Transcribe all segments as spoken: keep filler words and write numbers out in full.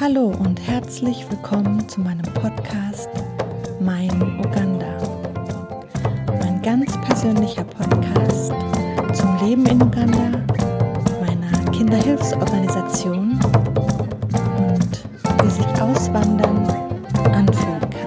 Hallo und herzlich willkommen zu meinem Podcast Mein Uganda. Mein ganz persönlicher Podcast zum Leben in Uganda, meiner Kinderhilfsorganisation und wie sich Auswandern anfühlen kann.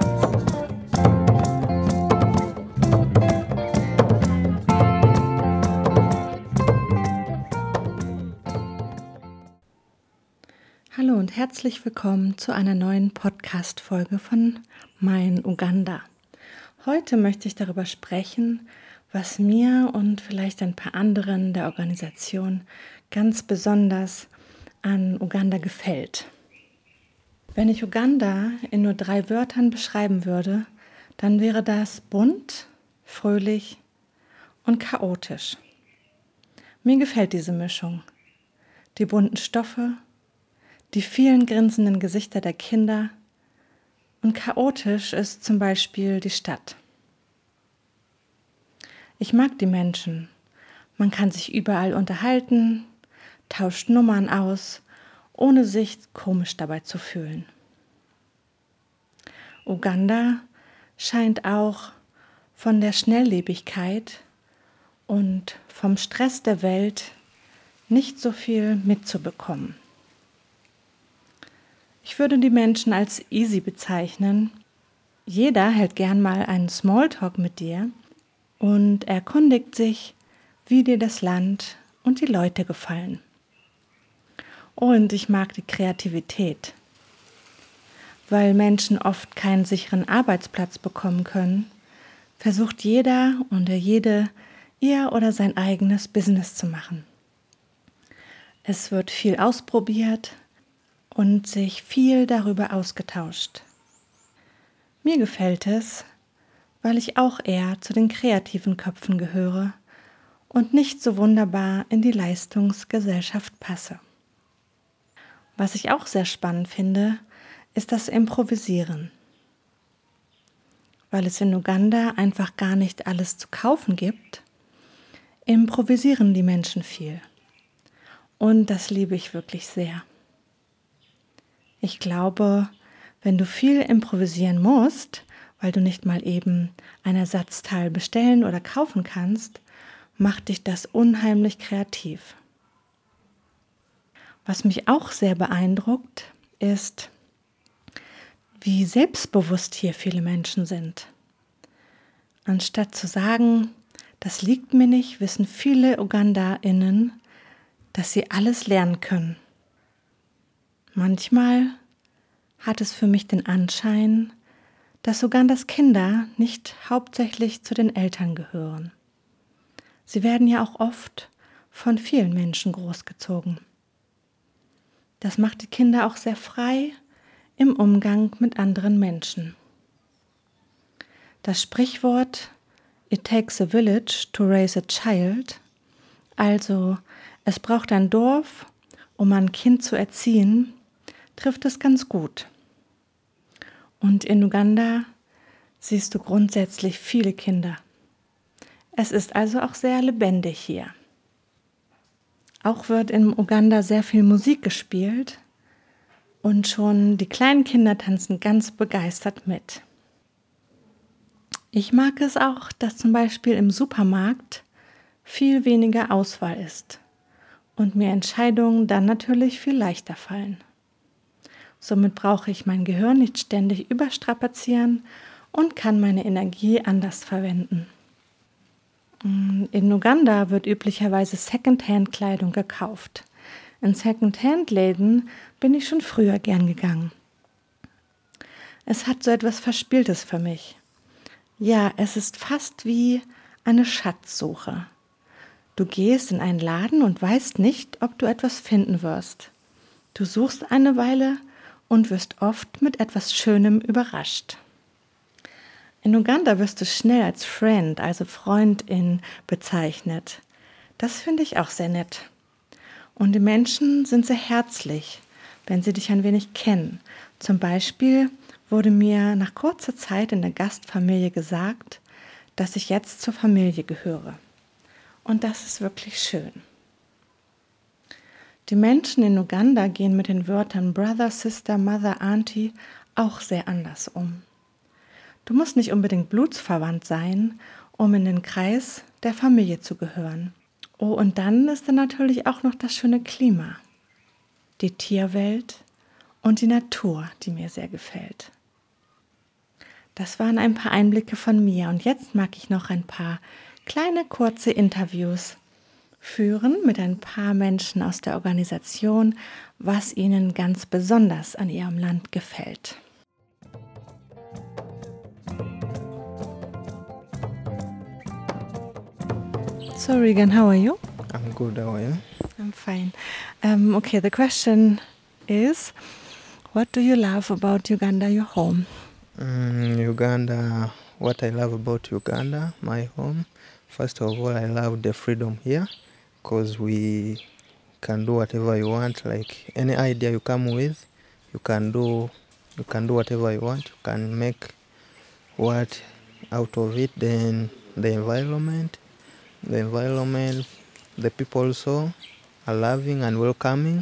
Hallo und herzlich willkommen zu einer neuen Podcast-Folge von Mein Uganda. Heute möchte ich darüber sprechen, was mir und vielleicht ein paar anderen der Organisation ganz besonders an Uganda gefällt. Wenn ich Uganda in nur drei Wörtern beschreiben würde, dann wäre das bunt, fröhlich und chaotisch. Mir gefällt diese Mischung. Die bunten Stoffe, die vielen grinsenden Gesichter der Kinder und chaotisch ist zum Beispiel die Stadt. Ich mag die Menschen. Man kann sich überall unterhalten, tauscht Nummern aus, ohne sich komisch dabei zu fühlen. Uganda scheint auch von der Schnelllebigkeit und vom Stress der Welt nicht so viel mitzubekommen. Ich würde die Menschen als easy bezeichnen. Jeder hält gern mal einen Smalltalk mit dir und erkundigt sich, wie dir das Land und die Leute gefallen. Und ich mag die Kreativität. Weil Menschen oft keinen sicheren Arbeitsplatz bekommen können, versucht jeder oder jede ihr oder sein eigenes Business zu machen. Es wird viel ausprobiert und sich viel darüber ausgetauscht. Mir gefällt es, weil ich auch eher zu den kreativen Köpfen gehöre und nicht so wunderbar in die Leistungsgesellschaft passe. Was ich auch sehr spannend finde, ist das Improvisieren. Weil es in Uganda einfach gar nicht alles zu kaufen gibt, improvisieren die Menschen viel. Und das liebe ich wirklich sehr. Ich glaube, wenn du viel improvisieren musst, weil du nicht mal eben ein Ersatzteil bestellen oder kaufen kannst, macht dich das unheimlich kreativ. Was mich auch sehr beeindruckt, ist, wie selbstbewusst hier viele Menschen sind. Anstatt zu sagen, das liegt mir nicht, wissen viele UgandaInnen, dass sie alles lernen können. Manchmal hat es für mich den Anschein, dass Ugandas Kinder nicht hauptsächlich zu den Eltern gehören. Sie werden ja auch oft von vielen Menschen großgezogen. Das macht die Kinder auch sehr frei im Umgang mit anderen Menschen. Das Sprichwort "It takes a village to raise a child", also es braucht ein Dorf, um ein Kind zu erziehen, trifft es ganz gut. Und in Uganda siehst du grundsätzlich viele Kinder. Es ist also auch sehr lebendig hier. Auch wird in Uganda sehr viel Musik gespielt und schon die kleinen Kinder tanzen ganz begeistert mit. Ich mag es auch, dass zum Beispiel im Supermarkt viel weniger Auswahl ist und mir Entscheidungen dann natürlich viel leichter fallen. Somit brauche ich mein Gehirn nicht ständig überstrapazieren und kann meine Energie anders verwenden. In Uganda wird üblicherweise Secondhand-Kleidung gekauft. In Secondhand-Läden bin ich schon früher gern gegangen. Es hat so etwas Verspieltes für mich. Ja, es ist fast wie eine Schatzsuche. Du gehst in einen Laden und weißt nicht, ob du etwas finden wirst. Du suchst eine Weile und wirst oft mit etwas Schönem überrascht. In Uganda wirst du schnell als Friend, also Freundin, bezeichnet. Das finde ich auch sehr nett. Und die Menschen sind sehr herzlich, wenn sie dich ein wenig kennen. Zum Beispiel wurde mir nach kurzer Zeit in der Gastfamilie gesagt, dass ich jetzt zur Familie gehöre. Und das ist wirklich schön. Die Menschen in Uganda gehen mit den Wörtern Brother, Sister, Mother, Auntie auch sehr anders um. Du musst nicht unbedingt blutsverwandt sein, um in den Kreis der Familie zu gehören. Oh, und dann ist da natürlich auch noch das schöne Klima, die Tierwelt und die Natur, die mir sehr gefällt. Das waren ein paar Einblicke von mir und jetzt mag ich noch ein paar kleine kurze Interviews führen mit ein paar Menschen aus der Organisation, was ihnen ganz besonders an ihrem Land gefällt. So Regan, how are you? I'm good, how are you? I'm fine. Um, okay, the question is, what do you love about Uganda, your home? Mm, Uganda, what I love about Uganda, my home, first of all, I love the freedom here because we can do whatever you want. Like any idea you come with, you can do, you can do whatever you want. You can make what out of it. Then the environment, the environment, the people also are loving and welcoming.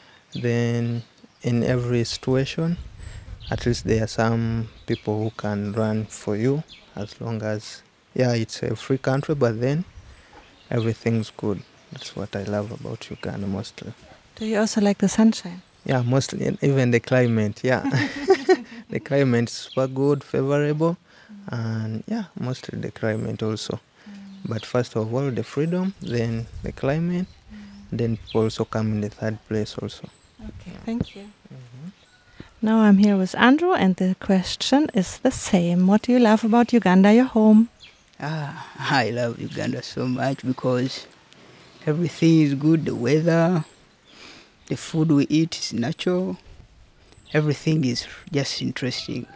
Then in every situation, at least there are some people who can run for you as long as, yeah, it's a free country, but then everything's good. That's what I love about Uganda mostly. Do you also like the sunshine? Yeah, mostly, and even the climate, yeah. The climate is super good, favorable, and yeah, mostly the climate also. But first of all, the freedom, then the climate, then people also come in the third place also. Okay, thank you. Mm-hmm. Now I'm here with Andrew and the question is the same. What do you love about Uganda, your home? Ah, I love Uganda so much because everything is good, the weather, the food we eat is natural, everything is just interesting.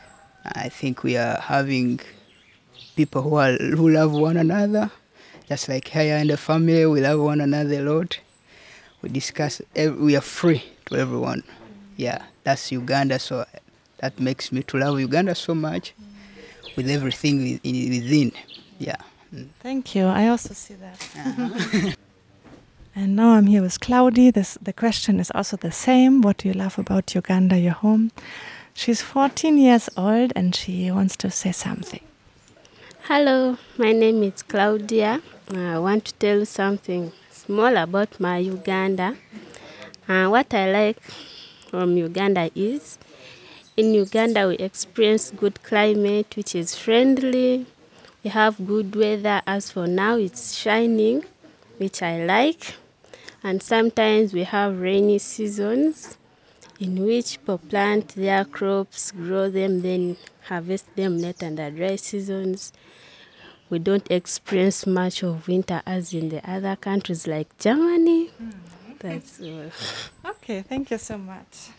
I think we are having people who are who love one another, just like here in the family, we love one another a lot. We discuss, we are free to everyone. Yeah, that's Uganda, so that makes me to love Uganda so much with everything within. Yeah. Thank you. I also see that. Uh-huh. And now I'm here with Claudie. This, the question is also the same. What do you love about Uganda, your home? She's fourteen years old and she wants to say something. Hello, my name is Claudia. I want to tell you something small about my Uganda. Uh, what I like from Uganda is, in Uganda we experience good climate which is friendly. We have good weather. As for now, it's shining, which I like. And sometimes we have rainy seasons in which people plant their crops, grow them, then harvest them later under dry seasons. We don't experience much of winter as in the other countries like Germany. Mm-hmm. That's all. Okay, thank you so much.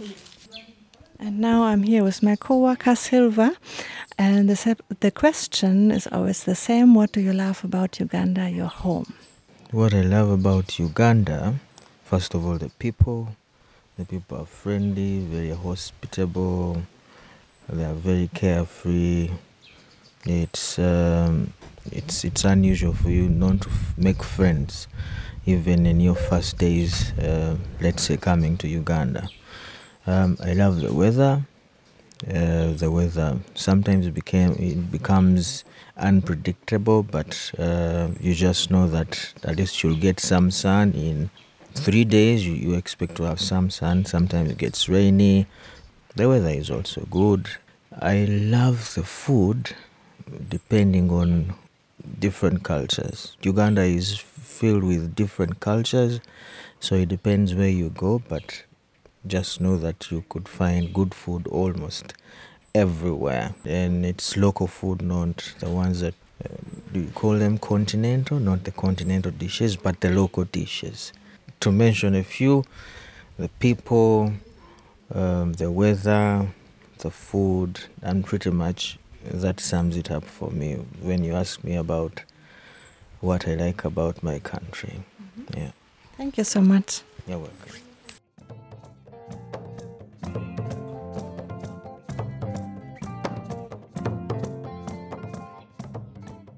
And now I'm here with my co-worker Silva, and the, the question is always the same. What do you love about Uganda, your home? What I love about Uganda, first of all, the people. The people are friendly, very hospitable. They are very carefree. It's um, it's it's unusual for you not to f- make friends, even in your first days. Uh, let's say coming to Uganda. Um, I love the weather. Uh, the weather sometimes became it becomes unpredictable, but uh, you just know that at least you'll get some sun. In three days, you, you expect to have some sun. Sometimes it gets rainy. The weather is also good. I love the food, depending on different cultures. Uganda is filled with different cultures, so it depends where you go, but just know that you could find good food almost everywhere. And it's local food, not the ones that, uh, do you call them continental? Not the continental dishes, but the local dishes. To mention a few, the people, um, the weather, the food, and pretty much that sums it up for me when you ask me about what I like about my country. Mm-hmm. Yeah. Thank you so much. You're welcome.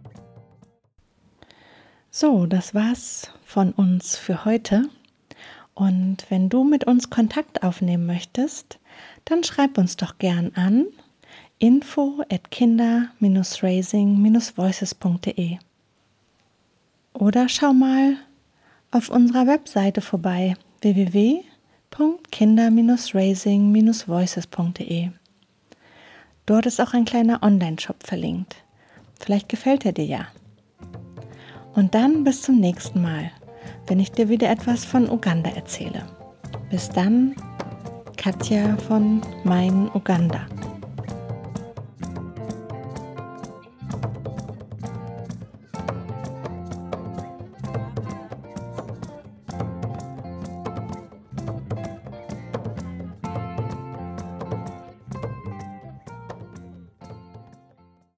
So, das war's von uns für heute. Und wenn du mit uns Kontakt aufnehmen möchtest, dann schreib uns doch gern an info at kinder raising voices punkt de oder schau mal auf unserer Webseite vorbei w w w punkt kinder raising voices punkt de. Dort ist auch ein kleiner Online-Shop verlinkt. Vielleicht gefällt er dir ja. Und dann bis zum nächsten Mal, wenn ich dir wieder etwas von Uganda erzähle. Bis dann, Katja von Mein Uganda.